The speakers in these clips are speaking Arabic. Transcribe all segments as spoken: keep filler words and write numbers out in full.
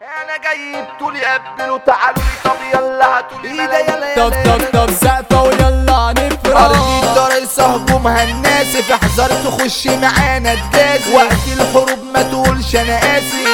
انا جاي بطولي قبلوا تعالوا لي طب يلا هاتولي ايده يلا طب طب طب سقفة ويلا نفرح. ارض الدرس هجومها الناسف، احذر تخش معانا تجازف، وقت الحروب ما تقولش انا اسف،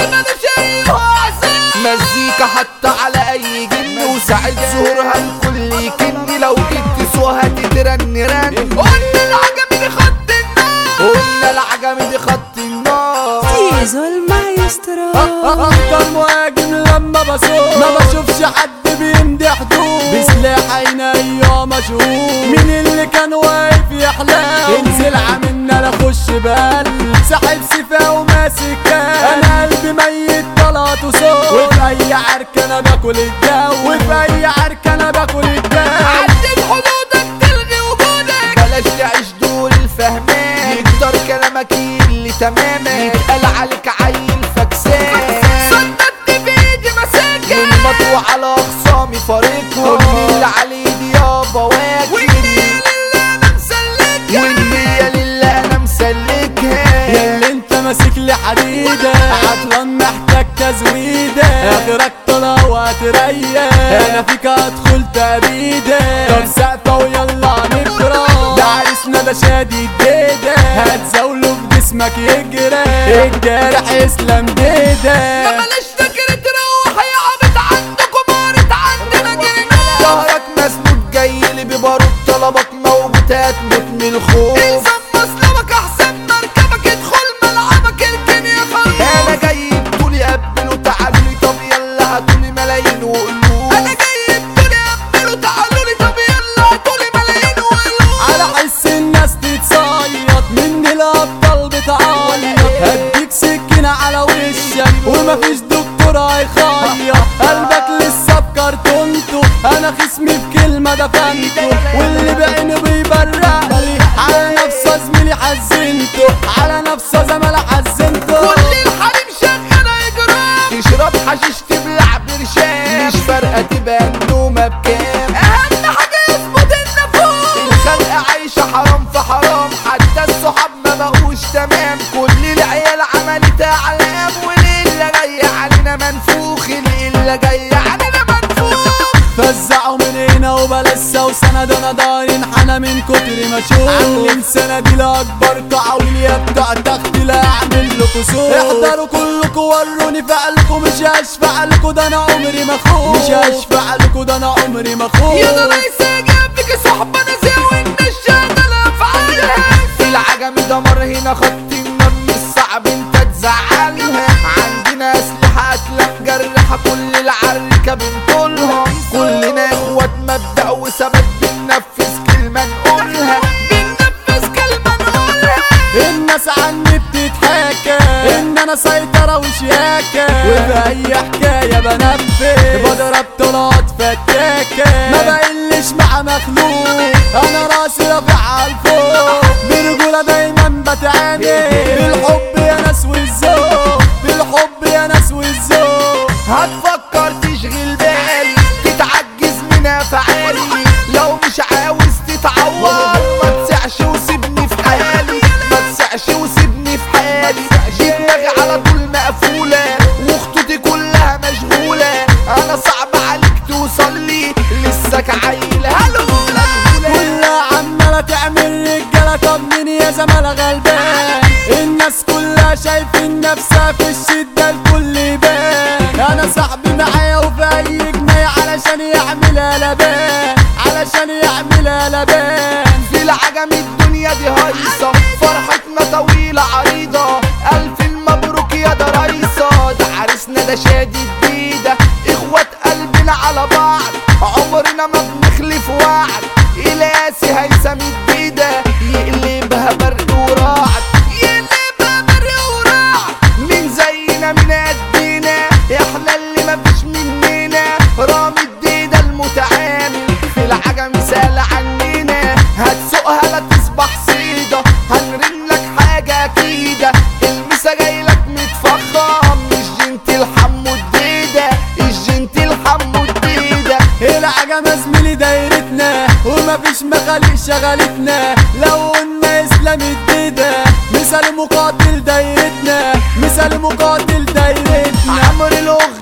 مزيكا حتى على اي جن، وساعة ظهورها الكل يكن، لو جيت تسوها تترن رن. قلنا العجمي دي خط النار، قلنا العجمي دي خط النار. زيزو المايسترو افضل مهاجم لما بصوت، ما بشوفش حد بيمدي حدود، بسلاح عينيا مشهور، مين اللي كان واقف يحلم؟ انزل عاملنا لا اخش بقلب، ساحب سيفه وماسك، انا قلبي ميت طلعت وصوت، وفي اي عركه انا باكل الجو، وفي اي عركه انا باكل الجو. عدد حدودك تلغي وجودك، بلاش تعيش دول الفهمان، يقدر كلامك اللي تماما، يتقال عليك عيل فكسان، صدقت بايدي مساكن، والمطوع على اخصامي فارقهم، كل اللي عليه دي يابا واكل، والنية لله انا مسلكها، والنية لله انا مسلكها. ياللي انت ماسك لي حديدة، عطلان محتاج تزويدة، اخرك طلع وهتريح، انا فيك هدخل تأبيدة. طب سقفة ويلا نفرح، ده عريسنا ده شادي الديدة، هتزاوله في جسمك يجري، الجارح يسلم ديدة. ما بلاش فكرة تروح يا عبد عندكم بارت عندنا جنون، ظهرك مسنود جايلي ببارود، طلبك موجود هتموت من الخوف، الزم مسلمك احسن مركبك ادخل ملعبك اركن يا خروف، انا جاي بطولي قبلوا تعالوا لي طب يلا هاتولي ملايين وقلوب، انا جاي بطولي قبلوا تعالوا لي طب يلا هاتولي ملايين وقلوب، على حس الناس تتصيط، مني الابطال بتعيط، هديك سكينة على وشك ومفيش دكتور هيخيط، قلبك لسه بكرتونته، انا خصمي بكلمة دفنته، واللي بعينه بيبرقلي، على نفسه زميلي حزنته، على نفسه زميلي حزنته. كل الحريم شغالة اجرام، تشرب حشيش تبلع برشام، مش فارقة تبقى النومة بكام، اهم حاجة يظبط النفوس، الخلق عايشة حرام في حرام، حتى الصحاب ما بقوش تمام، كل العيال عملت اعلام، والليلة جاية علينا منفوخ، الليلة جاية علينا منفوخ. فزعوا من هنا وبلاش سوسنة، ده انا داري انحنى من كتر ما اشوف، عاملين سنة لاكبر قعويل يا بتاع تخت، لا اعمل لكوا سوق، احضروا كلكوا وروني فعلكوا، مش هشفع لكوا ده انا عمري ما اخوف، مش هشفع لكوا ده انا عمري ما اخوف. يا ده رئيس جنبك صحبة نازية والناس شغالة افعالها، في العجمي دمر هنا خط النار، مش صعب انت تزعلها، عندنا اسلحة اتلام جرحة، كل العركة بنطولها، كلنا اخوات مبدأ وثبات، بننفذ كلمة نقولها، بننفذ كلمة نقولها، الناس عني بتتحكى ان انا سيطرة وشياكة، وفي اي حكاية بنفذ، بضرب طلعت فتاكة، ما بقلش مع مخلوق، انا راسي رافع عالفوق، برجولة دايما بتعامل، بالحب يا ناس والذوق، بالحب يا ناس والذوق. هتفكر تشغل بالي، تتعجز من افعالي، لو مش عاوز تتعور ما تسعش وسيبني في حالي، ما تسعش وسيبني في حالي، دماغي على طول مقفولة، وخطوطي كلها مشغولة، انا صعب عليك توصل لي، لسك عيل هلولة، كلها عمالة تعمل رجالة، طب مين يا زمالة غلبان؟ الناس كلها شايفين نفسها في الشدة الكل يبان، انا صاحبي معايا وفي اي جناية علشان يعملها لبان، علشان يعملها لبان. في العجمي الدنيا دي هايصة، فرحتنا طويلة عريضة، ألف مبروك يا ده ريصة، ده عريسنا ده شادي الديدة، إخوات قلبنا على بعض، عمرنا ما بنخلف وعد، إلاسي هيثم الديدة، يقلبها برق ورعد، يقلبها برق ورعد، مين زينا مين قدينا، احنا اللي مفيش مننا، رامي الديدة المتعامل، في العجمي سأل عننا، هتسوقها لا تصبح صيدة، هنرن لك حاجة أكيدة، المسا جايلك متفخم، مش جنتي حمو الديدة، الجنتي حمو الديدة. العجمة زميلي دايرتنا، ومفيش مخاليق شغلتنا، لو قلنا اسلام الديدة، مثال مقاتل دايرتنا، مثال مقاتل دايرتنا. عمرو الأغنية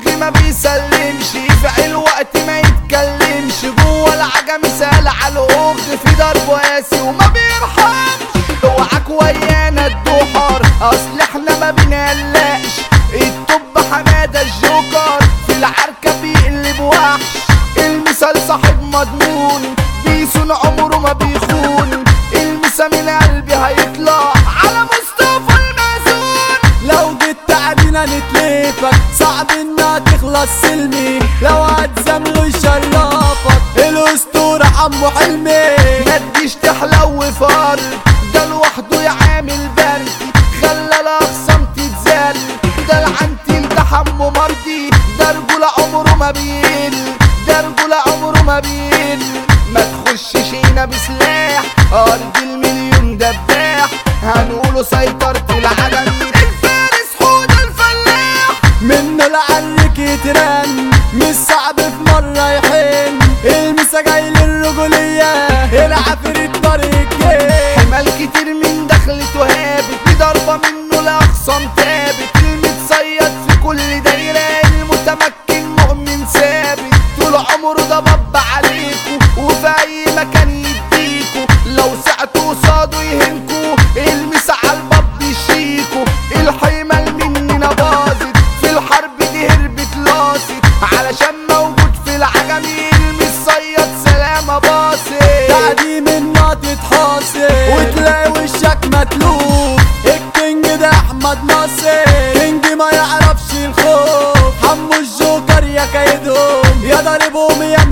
بيسلمش يفعل وقت ما يتكلمش جوه العجم سال على الاخ في ضرب قاسي وما بيرحمش اوعاك ويانا الدحر اصل احنا ما بنقلقش الطب حماده الجوكر في العركه بيقلب وحش المثال صاحب مضمون بيسون عمره ما بيخون المسا من قلبي هيطلع على مصطفى المأذون. لو جيت تعدينا نتلفك صعب انها تخلص سلمي لو هتزامله يشرفك الاسطورة عمو حلمي ما تجيش تحلو فار ده لوحده يعامل برد خلى الاخصام تتزل ده العنتيل ده حمو مرضي ده رجولة عمره ما بيقل ده رجولة عمره ما بيقل ما تخشش هنا بسلاح ارض المليون دباح هنقوله سيطرة العالم الفارس حوده الفلاح منه العرك يترن مش صعب في مرة يحن المسا جاي للرجولية العفريت طريق حمال كتير من دخلته هابت بضربة منه لأخصام تابت المتصيد في كل دايرة المتمكن مؤمن ثابت طول عمره ده بب عليكو وفي أي مكان يديكو لو سعتوا قصاده يهنكو المسا عالباب يشيكو الحمال مننا باظت في الحرب دي هربت لاصت علشان موجود في العجم المتصيد سلامة باصت تعدي منها تتحاصر وتلاقي وشك متلوف الكينج ده احمد ناصر كينج ما يعرفش الخوف حمو الجوكر يا كيدهم يا ضاربهم يا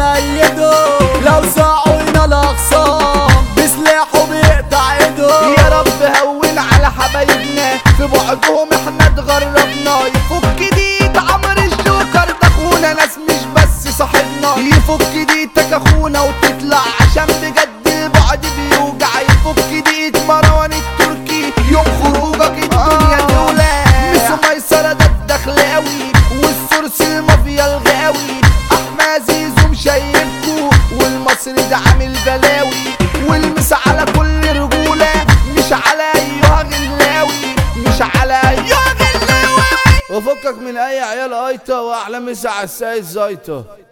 ميدهم لو ساعوا هنا الاخصام بسلاحه بيقطع ايدهم يا رب هون على حبايبنا في بعدهم احنا اتغربنا يفك ديت عمر الجوكر ده اخونا ناس مش بس صاحبنا يفك ديتك اخونا وتطلع عشان بجد البعد بيوجع يفك ديت مروان التركي يوم خروجك الدنيا تولع مش ميسرة ده الدخل قوي والسورس المافيا الغاوي احمد زيزو مشيبكو والمصري ده عامل بلاوي والمس على كل رجولة مش على ايها غلاوي مش على ايها غلاوي وفكك من اي عيال ايطة واحلى مسا على السيد زيطة.